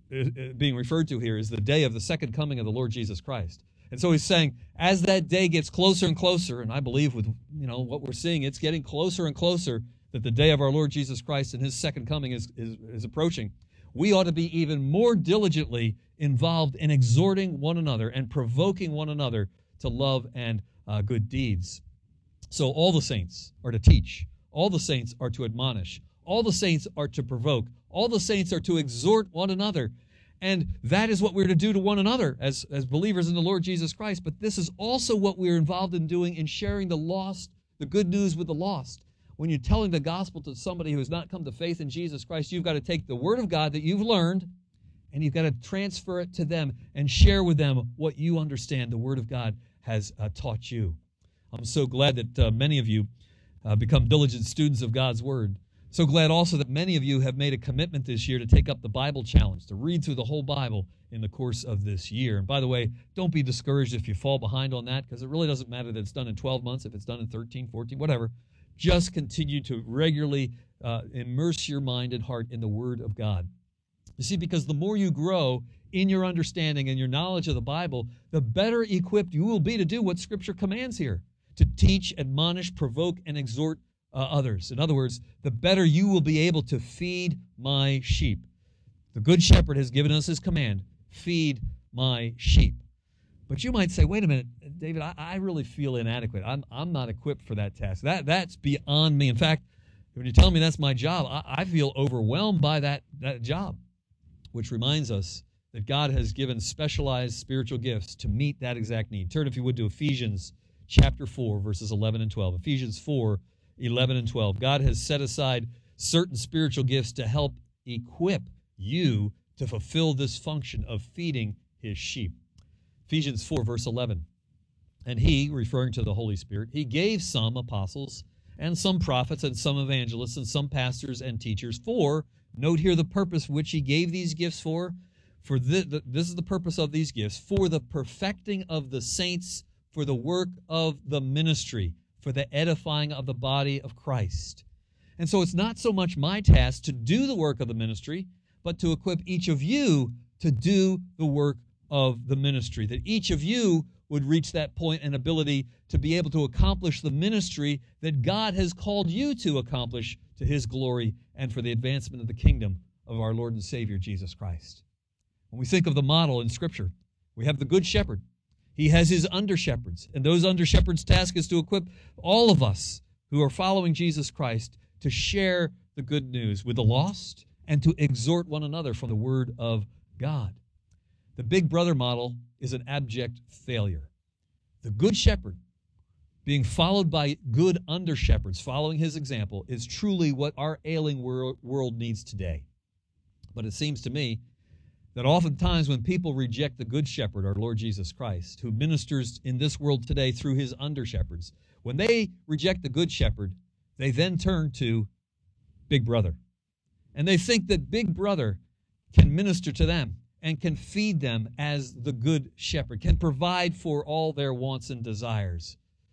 Speaker 1: being referred to here is the day of the second coming of the Lord Jesus Christ. And so he's saying, as that day gets closer and closer, and I believe with what we're seeing, it's getting closer and closer that the day of our Lord Jesus Christ and his second coming is approaching. We ought to be even more diligently involved in exhorting one another and provoking one another to love and good deeds. So all the saints are to teach. All the saints are to admonish. All the saints are to provoke. All the saints are to exhort one another. And that is what we're to do to one another as believers in the Lord Jesus Christ. But this is also what we're involved in doing in sharing the lost, the good news with the lost. When you're telling the gospel to somebody who has not come to faith in Jesus Christ, you've got to take the word of God that you've learned and you've got to transfer it to them and share with them what you understand the word of God has taught you. I'm so glad that many of you become diligent students of God's word. So glad also that many of you have made a commitment this year to take up the Bible challenge, to read through the whole Bible in the course of this year. And by the way, don't be discouraged if you fall behind on that, because it really doesn't matter that it's done in 12 months, if it's done in 13, 14, whatever. Just continue to regularly immerse your mind and heart in the Word of God. You see, because the more you grow in your understanding and your knowledge of the Bible, the better equipped you will be to do what Scripture commands here, to teach, admonish, provoke, and exhort others. In other words, the better you will be able to feed my sheep. The Good Shepherd has given us his command, feed my sheep. But you might say, wait a minute, David, I really feel inadequate. I'm not equipped for that task. That's beyond me. In fact, when you tell me that's my job, I feel overwhelmed by that job, which reminds us that God has given specialized spiritual gifts to meet that exact need. Turn, if you would, to Ephesians chapter 4, verses 11 and 12. Ephesians 4, 11 and 12. God has set aside certain spiritual gifts to help equip you to fulfill this function of feeding his sheep. Ephesians 4, verse 11. And he, referring to the Holy Spirit, he gave some apostles and some prophets and some evangelists and some pastors and teachers for, note here the purpose which he gave these gifts for this is the purpose of these gifts, for the perfecting of the saints, for the work of the ministry, for the edifying of the body of Christ. And so it's not so much my task to do the work of the ministry, but to equip each of you to do the work of the ministry, that each of you would reach that point and ability to be able to accomplish the ministry that God has called you to accomplish to his glory and for the advancement of the kingdom of our Lord and Savior, Jesus Christ. When we think of the model in Scripture, we have the Good Shepherd. He has his under-shepherds, and those under-shepherds' task is to equip all of us who are following Jesus Christ to share the good news with the lost and to exhort one another from the Word of God. The Big Brother model is an abject failure. The Good Shepherd, being followed by good under-shepherds, following his example, is truly what our ailing world needs today. But it seems to me that oftentimes when people reject the Good Shepherd, our Lord Jesus Christ, who ministers in this world today through his under-shepherds, when they reject the Good Shepherd, they then turn to Big Brother. And they think that Big Brother can minister to them and can feed them as the Good Shepherd, can provide for all their wants and desires.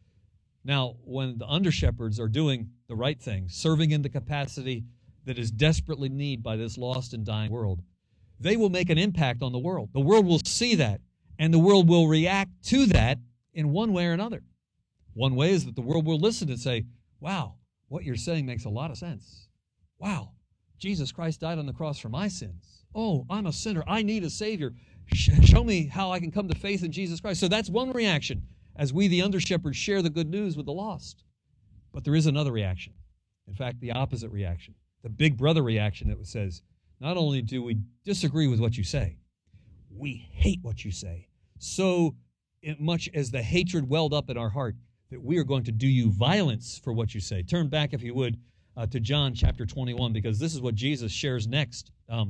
Speaker 1: Now, when the under-shepherds are doing the right thing, serving in the capacity that is desperately needed by this lost and dying world, they will make an impact on the world. The world will see that, and the world will react to that in one way or another. One way is that the world will listen and say, wow, what you're saying makes a lot of sense. Wow, Jesus Christ died on the cross for my sins. Oh, I'm a sinner. I need a Savior. Show me how I can come to faith in Jesus Christ. So that's one reaction as we, the under-shepherds, share the good news with the lost. But there is another reaction. In fact, the opposite reaction. The Big Brother reaction that says, not only do we disagree with what you say, we hate what you say. So much as the hatred welled up in our heart that we are going to do you violence for what you say. Turn back, if you would, to John chapter 21, because this is what Jesus shares next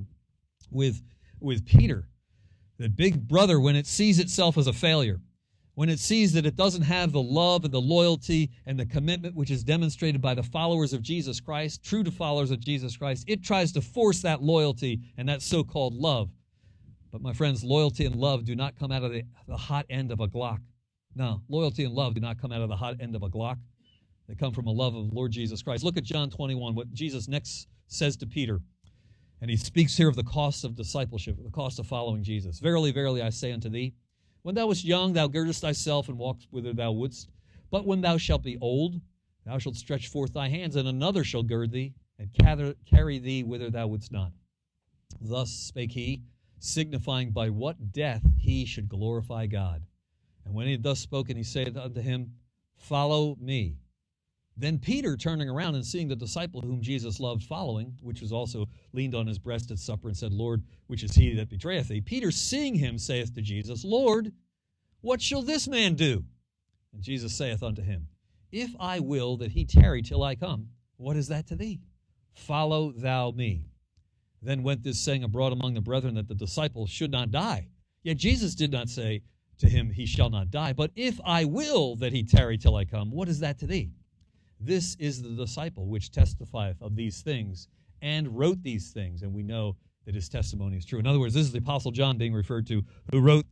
Speaker 1: with Peter. The Big Brother, when it sees itself as a failure, when it sees that it doesn't have the love and the loyalty and the commitment which is demonstrated by the followers of Jesus Christ, true to followers of Jesus Christ, it tries to force that loyalty and that so-called love. But my friends, loyalty and love do not come out of the hot end of a Glock. No, loyalty and love do not come out of the hot end of a Glock. They come from a love of the Lord Jesus Christ. Look at John 21, what Jesus next says to Peter. And he speaks here of the cost of discipleship, the cost of following Jesus. Verily, verily, I say unto thee, when thou wast young, thou girdest thyself and walkest whither thou wouldst. But when thou shalt be old, thou shalt stretch forth thy hands, and another shall gird thee, and carry thee whither thou wouldst not. Thus spake he, signifying by what death he should glorify God. And when he had thus spoken, he saith unto him, Follow me. Then Peter, turning around and seeing the disciple whom Jesus loved following, which was also leaned on his breast at supper, and said, Lord, which is he that betrayeth thee? Peter, seeing him, saith to Jesus, Lord, what shall this man do? And Jesus saith unto him, If I will that he tarry till I come, what is that to thee? Follow thou me. Then went this saying abroad among the brethren, that the disciple should not die. Yet Jesus did not say to him, He shall not die. But if I will that he tarry till I come, what is that to thee? This is the disciple which testifieth of these things and wrote these things, and we know that his testimony is true. In other words, this is the Apostle John being referred to, who wrote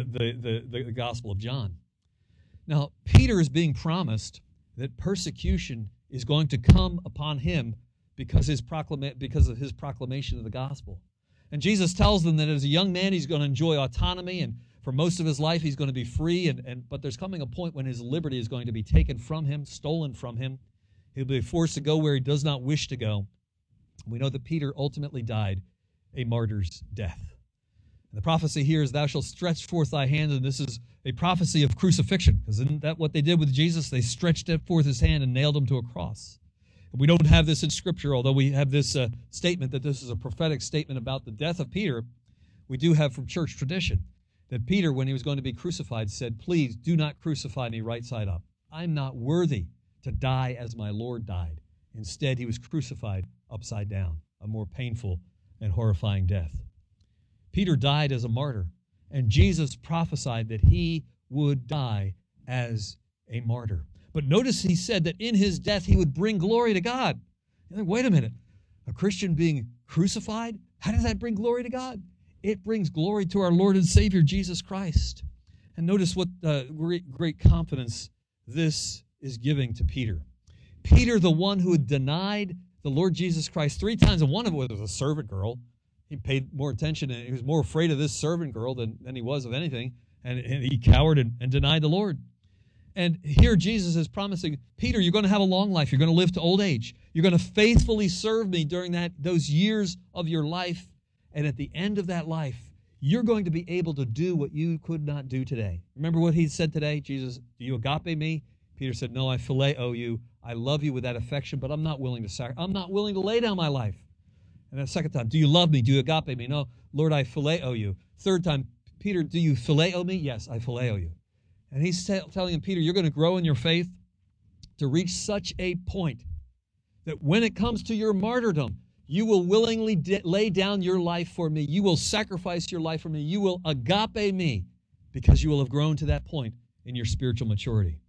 Speaker 1: the Gospel of John. Now, Peter is being promised that persecution is going to come upon him because of his proclamation of the gospel. And Jesus tells them that as a young man, he's going to enjoy autonomy, and for most of his life, he's going to be free, but there's coming a point when his liberty is going to be taken from him, stolen from him. He'll be forced to go where he does not wish to go. We know that Peter ultimately died a martyr's death. And the prophecy here is, Thou shalt stretch forth thy hand, and this is a prophecy of crucifixion, because isn't that what they did with Jesus? They stretched forth his hand and nailed him to a cross. We don't have this in Scripture, although we have this statement that this is a prophetic statement about the death of Peter. We do have from church tradition that Peter, when he was going to be crucified, said, Please do not crucify me right side up. I'm not worthy to die as my Lord died. Instead, he was crucified upside down, a more painful and horrifying death. Peter died as a martyr, and Jesus prophesied that he would die as a martyr. But notice he said that in his death he would bring glory to God. You think, wait a minute, a Christian being crucified? How does that bring glory to God? It brings glory to our Lord and Savior, Jesus Christ. And notice what great confidence this is giving to Peter. Peter, the one who had denied the Lord Jesus Christ 3 times, and one of it was a servant girl. He paid more attention, and he was more afraid of this servant girl than he was of anything, and he cowered and denied the Lord. And here Jesus is promising, Peter, you're going to have a long life. You're going to live to old age. You're going to faithfully serve me during those years of your life. And at the end of that life, you're going to be able to do what you could not do today. Remember what he said today? Jesus, do you agape me? Peter said, no, I phileo you. I love you with that affection, but I'm not willing to lay down my life. And the second time, do you love me? Do you agape me? No, Lord, I phileo you. Third time, Peter, do you phileo me? Yes, I phileo you. And he's telling him, Peter, you're going to grow in your faith to reach such a point that when it comes to your martyrdom, you will willingly lay down your life for me. You will sacrifice your life for me. You will agape me because you will have grown to that point in your spiritual maturity.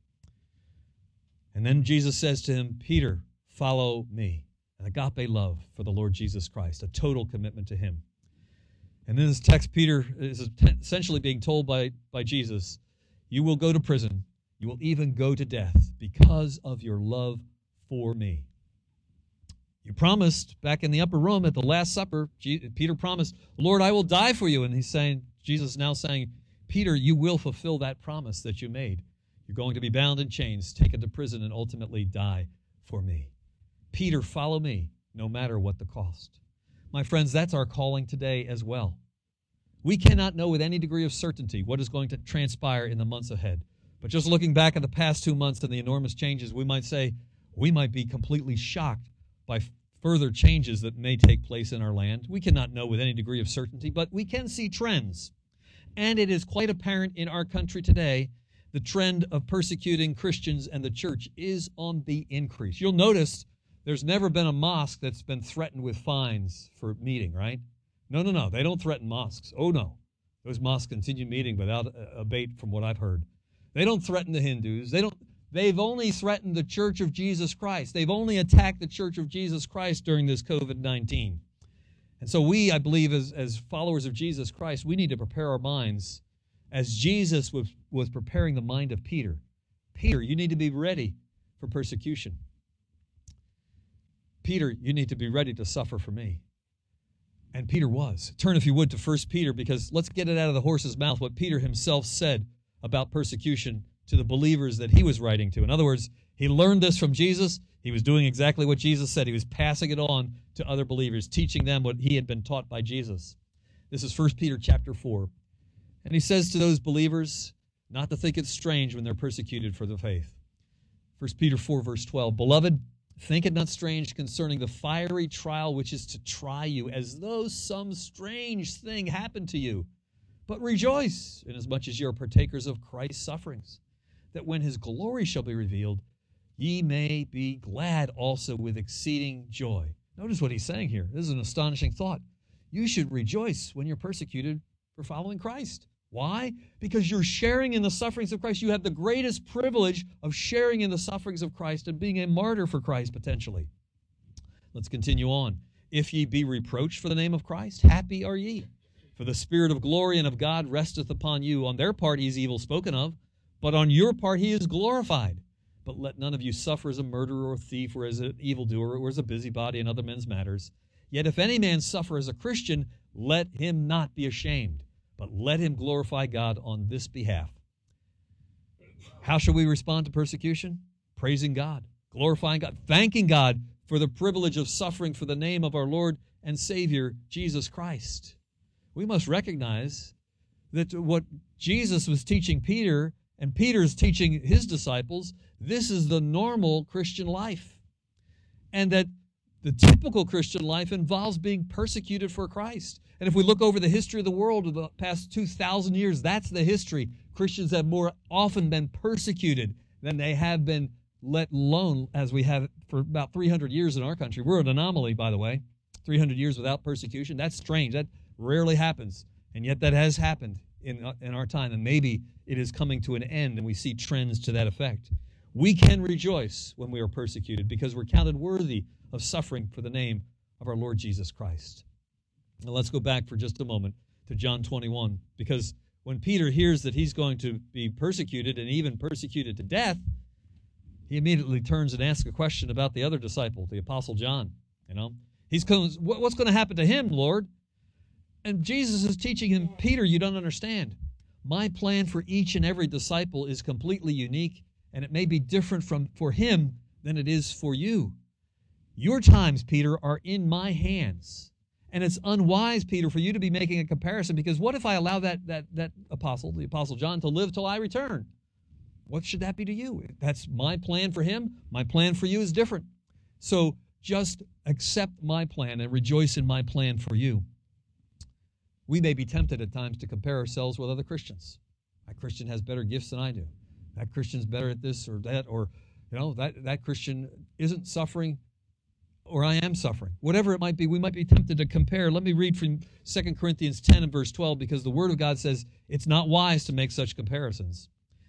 Speaker 1: And then Jesus says to him, Peter, follow me. An agape love for the Lord Jesus Christ, a total commitment to him. And in this text, Peter is essentially being told by Jesus, you will go to prison. You will even go to death because of your love for me. You promised back in the upper room at the Last Supper, Peter promised, Lord, I will die for you. And Jesus is now saying, Peter, you will fulfill that promise that you made. You're going to be bound in chains, taken to prison, and ultimately die for me. Peter, follow me, no matter what the cost. My friends, that's our calling today as well. We cannot know with any degree of certainty what is going to transpire in the months ahead. But just looking back at the past 2 months and the enormous changes, we might be completely shocked by further changes that may take place in our land. We cannot know with any degree of certainty, but we can see trends. And it is quite apparent in our country today, the trend of persecuting Christians and the church is on the increase. You'll notice there's never been a mosque that's been threatened with fines for meeting, right? No. They don't threaten mosques. Oh, no. Those mosques continue meeting without abate from what I've heard. They don't threaten the Hindus. They've only threatened the Church of Jesus Christ. They've only attacked the Church of Jesus Christ during this COVID-19. And so we, I believe, as followers of Jesus Christ, we need to prepare our minds as Jesus was preparing the mind of Peter. Peter, you need to be ready for persecution. Peter, you need to be ready to suffer for me. And Peter was. Turn, if you would, to 1 Peter, because let's get it out of the horse's mouth what Peter himself said about persecution to the believers that he was writing to. In other words, he learned this from Jesus. He was doing exactly what Jesus said. He was passing it on to other believers, teaching them what he had been taught by Jesus. This is 1 Peter chapter 4. And he says to those believers not to think it strange when they're persecuted for the faith. 1 Peter 4, verse 12. Beloved, think it not strange concerning the fiery trial which is to try you, as though some strange thing happened to you. But rejoice, inasmuch as ye are partakers of Christ's sufferings, that when his glory shall be revealed, ye may be glad also with exceeding joy. Notice what he's saying here. This is an astonishing thought. You should rejoice when you're persecuted for following Christ. Why? Because you're sharing in the sufferings of Christ. You have the greatest privilege of sharing in the sufferings of Christ and being a martyr for Christ, potentially. Let's continue on. If ye be reproached for the name of Christ, happy are ye. For the Spirit of glory and of God resteth upon you. On their part he is evil spoken of, but on your part he is glorified. But let none of you suffer as a murderer or thief or as an evildoer or as a busybody in other men's matters. Yet if any man suffer as a Christian, let him not be ashamed, but let him glorify God on this behalf. How shall we respond to persecution? Praising God, glorifying God, thanking God for the privilege of suffering for the name of our Lord and Savior, Jesus Christ. We must recognize that what Jesus was teaching Peter and Peter's teaching his disciples, this is the normal Christian life. And that the typical Christian life involves being persecuted for Christ. And if we look over the history of the world of the past 2,000 years, that's the history. Christians have more often been persecuted than they have been let alone, as we have for about 300 years in our country. We're an anomaly, by the way. 300 years without persecution. That's strange. That rarely happens. And yet that has happened in our time. And maybe it is coming to an end, and we see trends to that effect. We can rejoice when we are persecuted because we're counted worthy of suffering for the name of our Lord Jesus Christ. Now let's go back for just a moment to John 21, because when Peter hears that he's going to be persecuted and even persecuted to death, he immediately turns and asks a question about the other disciple, the Apostle John. He's going, what's going to happen to him, Lord? And Jesus is teaching him, Peter, you don't understand. My plan for each and every disciple is completely unique, and it may be different for him than it is for you. Your times, Peter, are in my hands. And it's unwise, Peter, for you to be making a comparison, because what if I allow that apostle, the Apostle John, to live till I return? What should that be to you? That's my plan for him. My plan for you is different. So just accept my plan and rejoice in my plan for you. We may be tempted at times to compare ourselves with other Christians. That Christian has better gifts than I do. That Christian's better at this or that, or that Christian isn't suffering, or I am suffering. Whatever it might be, we might be tempted to compare. Let me read from 2 Corinthians 10 and verse 12, because the Word of God says it's not wise to make such comparisons.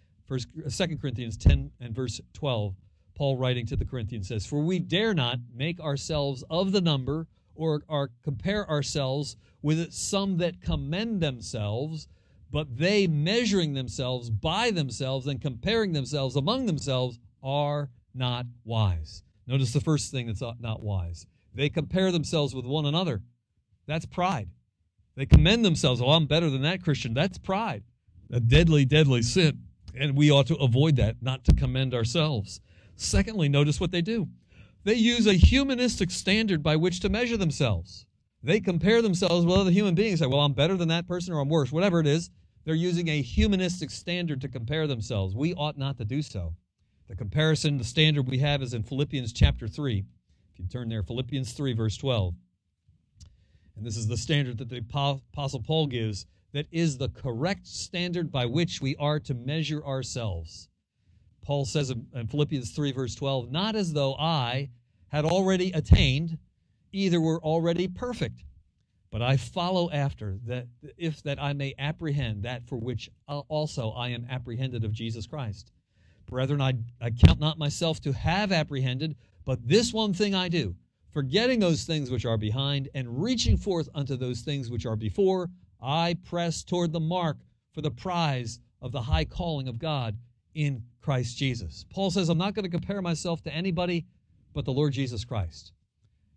Speaker 1: 2 Corinthians 10 and verse 12, Paul writing to the Corinthians says, For we dare not make ourselves of the number or compare ourselves with some that commend themselves, but they, measuring themselves by themselves and comparing themselves among themselves, are not wise. Notice the first thing that's not wise. They compare themselves with one another. That's pride. They commend themselves. Oh, I'm better than that Christian. That's pride. A deadly, deadly sin. And we ought to avoid that, not to commend ourselves. Secondly, notice what they do. They use a humanistic standard by which to measure themselves. They compare themselves with other human beings. Say, well, I'm better than that person, or I'm worse. Whatever it is, they're using a humanistic standard to compare themselves. We ought not to do so. The comparison, the standard we have is in Philippians chapter 3. If you turn there, Philippians 3, verse 12. And this is the standard that the Apostle Paul gives, that is the correct standard by which we are to measure ourselves. Paul says in Philippians 3, verse 12, not as though I had already attained, either were already perfect, but I follow after, that I may apprehend that for which also I am apprehended of Jesus Christ. Brethren, I count not myself to have apprehended, but this one thing I do, forgetting those things which are behind, and reaching forth unto those things which are before, I press toward the mark for the prize of the high calling of God in Christ Jesus. Paul says, I'm not going to compare myself to anybody but the Lord Jesus Christ.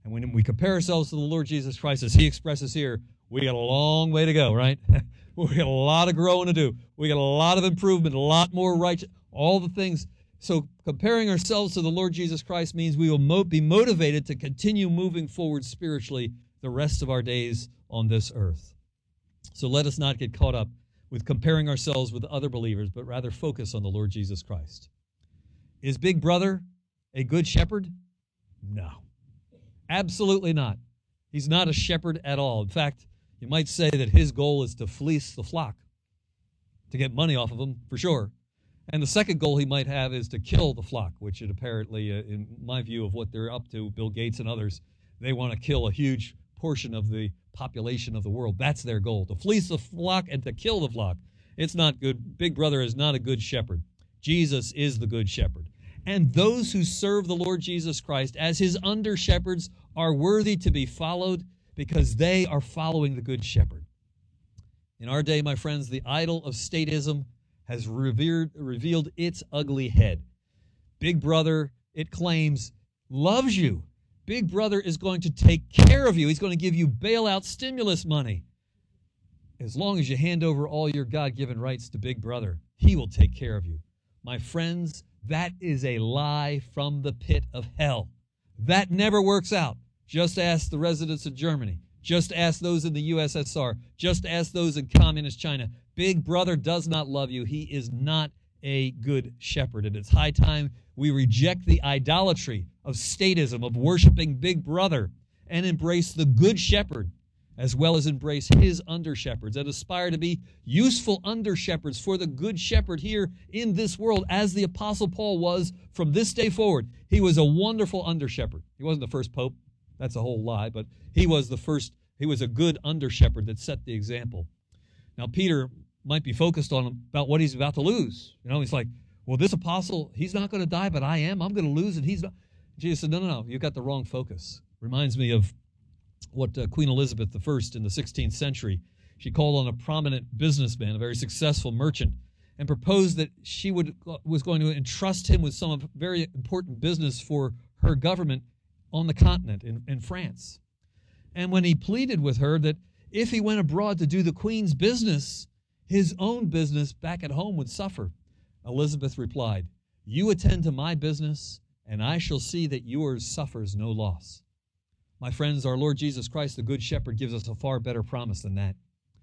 Speaker 1: And when we compare ourselves to the Lord Jesus Christ, as he expresses here, we got a long way to go, right? We got a lot of growing to do. We got a lot of improvement, a lot more righteous, all the things. So comparing ourselves to the Lord Jesus Christ means we will be motivated to continue moving forward spiritually the rest of our days on this earth. So let us not get caught up with comparing ourselves with other believers, but rather focus on the Lord Jesus Christ. Is Big Brother a good shepherd? No. Absolutely not. He's not a shepherd at all. In fact, you might say that his goal is to fleece the flock, to get money off of them, for sure. And the second goal he might have is to kill the flock, which it apparently, in my view of what they're up to, Bill Gates and others, they want to kill a huge portion of the population of the world. That's their goal, to fleece the flock and to kill the flock. It's not good. Big Brother is not a good shepherd. Jesus is the good shepherd. And those who serve the Lord Jesus Christ as his under-shepherds are worthy to be followed because they are following the good shepherd. In our day, my friends, the idol of statism has revealed its ugly head. Big Brother, it claims, loves you. Big Brother is going to take care of you. He's going to give you bailout stimulus money. As long as you hand over all your God-given rights to Big Brother, he will take care of you. My friends, that is a lie from the pit of hell. That never works out. Just ask the residents of Germany. Just ask those in the USSR. Just ask those in communist China. Big Brother does not love you. He is not a good shepherd. And it's high time we reject the idolatry of statism, of worshiping Big Brother, and embrace the good shepherd, as well as embrace his under-shepherds, and aspire to be useful under-shepherds for the good shepherd here in this world, as the Apostle Paul was from this day forward. He was a wonderful under-shepherd. He wasn't the first pope. That's a whole lie, but he was the first. He was a good under-shepherd that set the example. Now, Peter might be focused on about what he's about to lose. You know, he's like, well, this apostle, he's not going to die, but I am. I'm going to lose, and he's not. Jesus said, no, you've got the wrong focus. Reminds me of what Queen Elizabeth I in the 16th century, she called on a prominent businessman, a very successful merchant, and proposed that she was going to entrust him with some very important business for her government on the continent in France. And when he pleaded with her that if he went abroad to do the Queen's business, his own business back at home would suffer, Elizabeth replied, "You attend to my business, and I shall see that yours suffers no loss." My friends, our Lord Jesus Christ, the Good Shepherd, gives us a far better promise than that.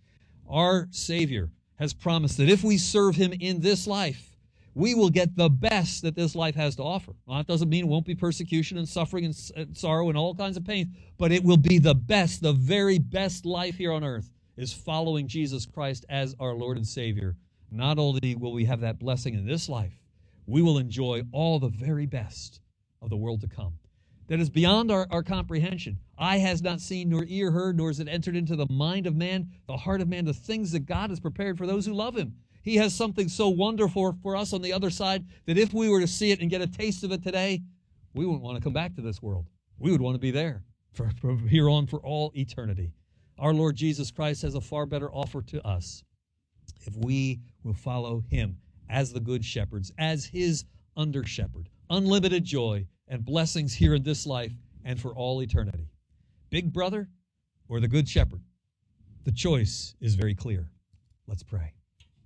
Speaker 1: Our Savior has promised that if we serve him in this life, we will get the best that this life has to offer. Well, that doesn't mean it won't be persecution and suffering and sorrow and all kinds of pain, but it will be the best, the very best life here on earth is following Jesus Christ as our Lord and Savior. Not only will we have that blessing in this life, we will enjoy all the very best of the world to come. That is beyond our comprehension. Eye has not seen, nor ear heard, nor has it entered into the mind of man, the heart of man, the things that God has prepared for those who love him. He has something so wonderful for us on the other side that if we were to see it and get a taste of it today, we wouldn't want to come back to this world. We would want to be there from here on for all eternity. Our Lord Jesus Christ has a far better offer to us if we will follow him as the good shepherds, as his under-shepherd. Unlimited joy and blessings here in this life and for all eternity. Big Brother or the Good Shepherd? The choice is very clear. Let's pray.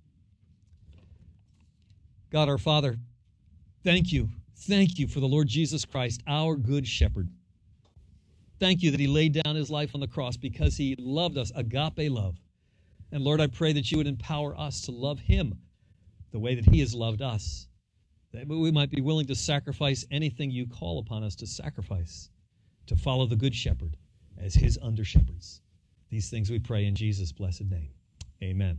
Speaker 1: God our Father, thank you. Thank you for the Lord Jesus Christ, our Good Shepherd. Thank you that he laid down his life on the cross because he loved us, agape love. And Lord, I pray that you would empower us to love him the way that he has loved us, that we might be willing to sacrifice anything you call upon us to sacrifice, to follow the Good Shepherd as his under-shepherds. These things we pray in Jesus' blessed name. Amen.